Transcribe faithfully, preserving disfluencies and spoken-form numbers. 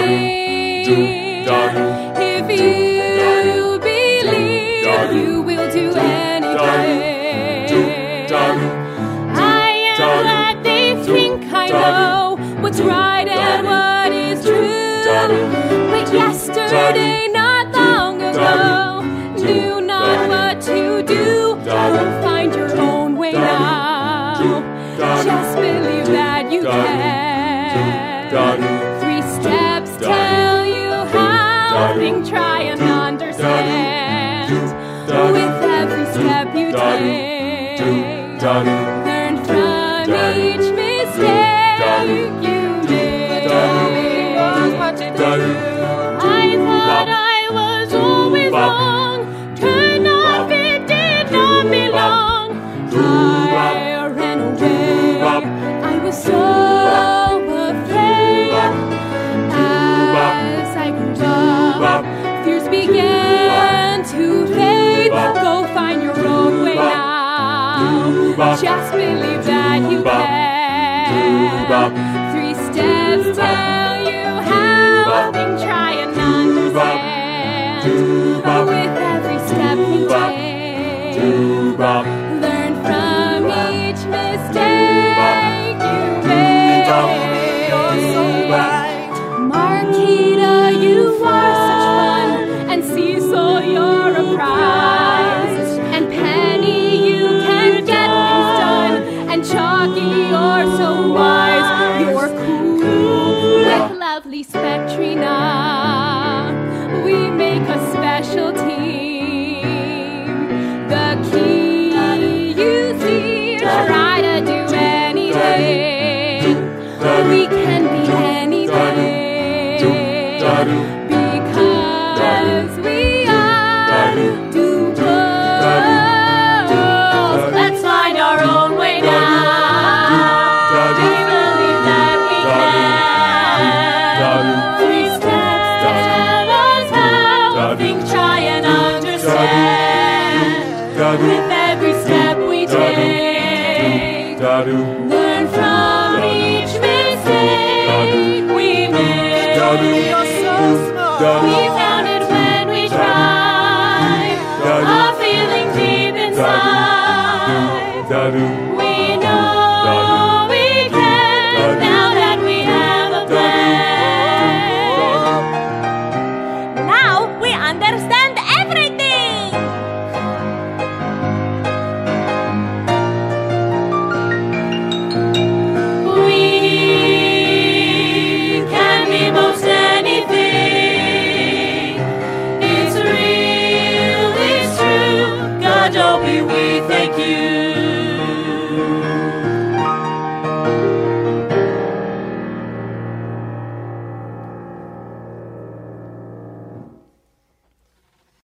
If you believe, you will do anything. I am that they think I know what's right and what is true. But yesterday, not long ago, knew not what to do. You'll find your own way now. Just believe that you can. Three steps tell you how. Think, try, and understand. With every step you take, learn from each mistake you made. I thought I was always wrong. Turned off, it did not belong. I ran away. I was so afraid. As I grew up, fears began to fade. Go find your own way now. Just believe that you can. Three steps tell you how. Think, try, and understand. With every step you take, learn from each mistake you made. Marquita, you are such fun, and Cecil, you're a prize. And Penny, you can get things done, and Chalky, you're so wise. You're cool with lovely Spectrina. We make a special team. The key you see, try to do anything. We can be anything. Because we are Doodles. Let's find our own way now. We believe that we can. Three steps tell us how. Think, try, and understand. With every step we take, learn from each mistake we made. You're so smart. We found it when we tried. A feeling deep inside.